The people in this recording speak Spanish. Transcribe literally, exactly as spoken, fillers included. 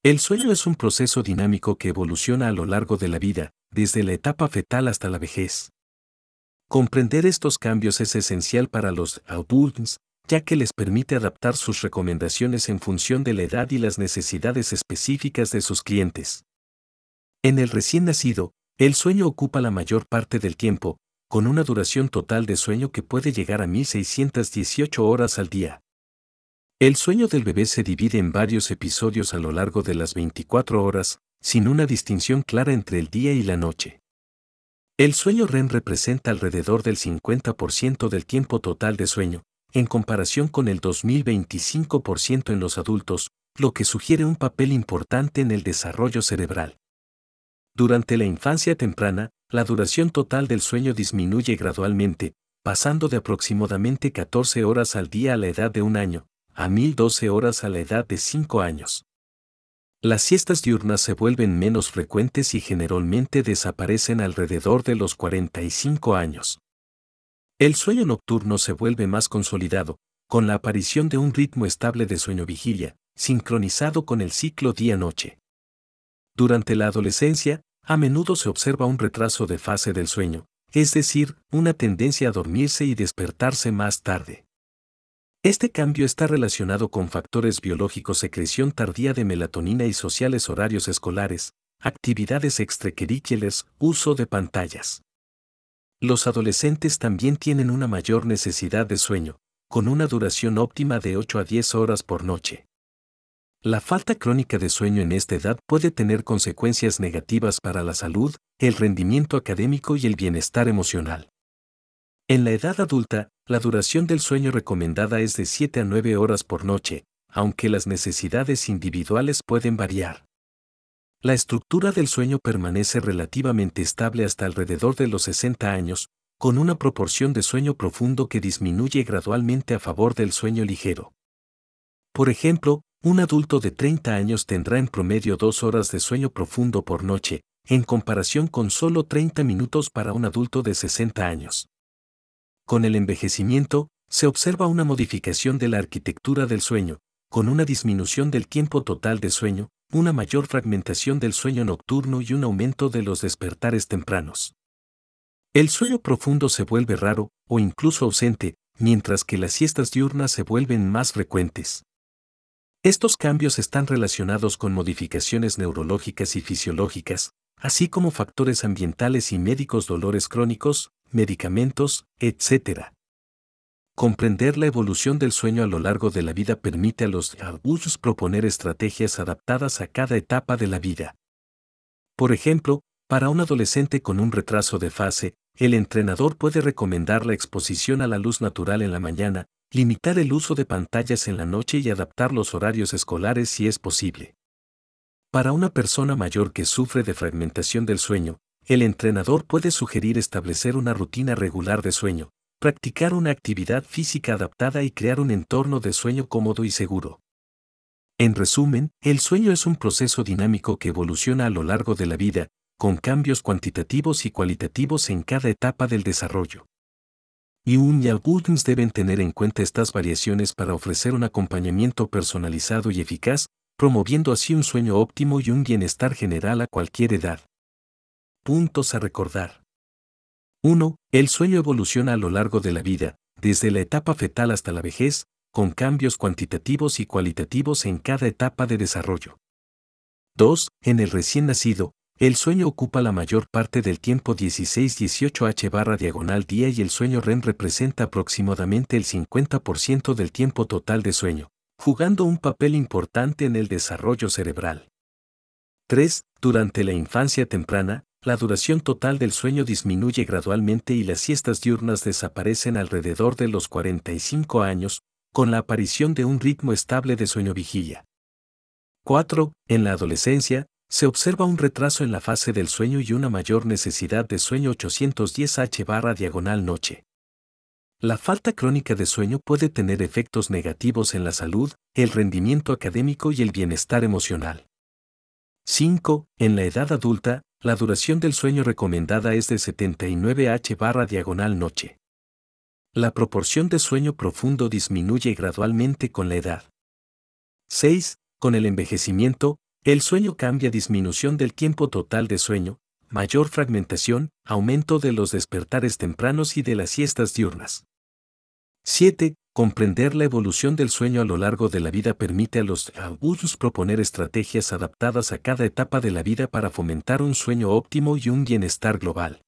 El sueño es un proceso dinámico que evoluciona a lo largo de la vida, desde la etapa fetal hasta la vejez. Comprender estos cambios es esencial para los adultos, ya que les permite adaptar sus recomendaciones en función de la edad y las necesidades específicas de sus clientes. En el recién nacido, el sueño ocupa la mayor parte del tiempo, con una duración total de sueño que puede llegar a mil seiscientas dieciocho horas al día. El sueño del bebé se divide en varios episodios a lo largo de las veinticuatro horas, sin una distinción clara entre el día y la noche. El sueño R E M representa alrededor del cincuenta por ciento del tiempo total de sueño, en comparación con el dos mil veinticinco por ciento en los adultos, lo que sugiere un papel importante en el desarrollo cerebral. Durante la infancia temprana, la duración total del sueño disminuye gradualmente, pasando de aproximadamente catorce horas al día a la edad de un año, a mil doce horas a la edad de cinco años. Las siestas diurnas se vuelven menos frecuentes y generalmente desaparecen alrededor de los cuarenta y cinco años. El sueño nocturno se vuelve más consolidado, con la aparición de un ritmo estable de sueño-vigilia, sincronizado con el ciclo día-noche. Durante la adolescencia, a menudo se observa un retraso de fase del sueño, es decir, una tendencia a dormirse y despertarse más tarde. Este cambio está relacionado con factores biológicos, secreción tardía de melatonina y sociales, horarios escolares, actividades extracurriculares, uso de pantallas. Los adolescentes también tienen una mayor necesidad de sueño, con una duración óptima de ocho a diez horas por noche. La falta crónica de sueño en esta edad puede tener consecuencias negativas para la salud, el rendimiento académico y el bienestar emocional. En la edad adulta, la duración del sueño recomendada es de siete a nueve horas por noche, aunque las necesidades individuales pueden variar. La estructura del sueño permanece relativamente estable hasta alrededor de los sesenta años, con una proporción de sueño profundo que disminuye gradualmente a favor del sueño ligero. Por ejemplo, un adulto de treinta años tendrá en promedio dos horas de sueño profundo por noche, en comparación con solo treinta minutos para un adulto de sesenta años. Con el envejecimiento, se observa una modificación de la arquitectura del sueño, con una disminución del tiempo total de sueño, una mayor fragmentación del sueño nocturno y un aumento de los despertares tempranos. El sueño profundo se vuelve raro, o incluso ausente, mientras que las siestas diurnas se vuelven más frecuentes. Estos cambios están relacionados con modificaciones neurológicas y fisiológicas, así como factores ambientales y médicos, dolores crónicos, medicamentos, etcétera. Comprender la evolución del sueño a lo largo de la vida permite a los adultos proponer estrategias adaptadas a cada etapa de la vida. Por ejemplo, para un adolescente con un retraso de fase, el entrenador puede recomendar la exposición a la luz natural en la mañana, limitar el uso de pantallas en la noche y adaptar los horarios escolares si es posible. Para una persona mayor que sufre de fragmentación del sueño, el entrenador puede sugerir establecer una rutina regular de sueño, practicar una actividad física adaptada y crear un entorno de sueño cómodo y seguro. En resumen, el sueño es un proceso dinámico que evoluciona a lo largo de la vida, con cambios cuantitativos y cualitativos en cada etapa del desarrollo. Y un y adultos deben tener en cuenta estas variaciones para ofrecer un acompañamiento personalizado y eficaz, promoviendo así un sueño óptimo y un bienestar general a cualquier edad. Puntos a recordar. uno. El sueño evoluciona a lo largo de la vida, desde la etapa fetal hasta la vejez, con cambios cuantitativos y cualitativos en cada etapa de desarrollo. dos. En el recién nacido, el sueño ocupa la mayor parte del tiempo dieciséis a dieciocho horas barra diagonal día y el sueño R E M representa aproximadamente el cincuenta por ciento del tiempo total de sueño, jugando un papel importante en el desarrollo cerebral. tres. Durante la infancia temprana, la duración total del sueño disminuye gradualmente y las siestas diurnas desaparecen alrededor de los cuarenta y cinco años, con la aparición de un ritmo estable de sueño-vigilia. cuatro. En la adolescencia, se observa un retraso en la fase del sueño y una mayor necesidad de sueño ochocientos diez horas barra diagonal noche. La falta crónica de sueño puede tener efectos negativos en la salud, el rendimiento académico y el bienestar emocional. cinco. En la edad adulta, la duración del sueño recomendada es de setenta y nueve horas barra diagonal noche. La proporción de sueño profundo disminuye gradualmente con la edad. seis. Con el envejecimiento, El sueño cambia: disminución del tiempo total de sueño, mayor fragmentación, aumento de los despertares tempranos y de las siestas diurnas. siete. Comprender la evolución del sueño a lo largo de la vida permite a los adultos proponer estrategias adaptadas a cada etapa de la vida para fomentar un sueño óptimo y un bienestar global.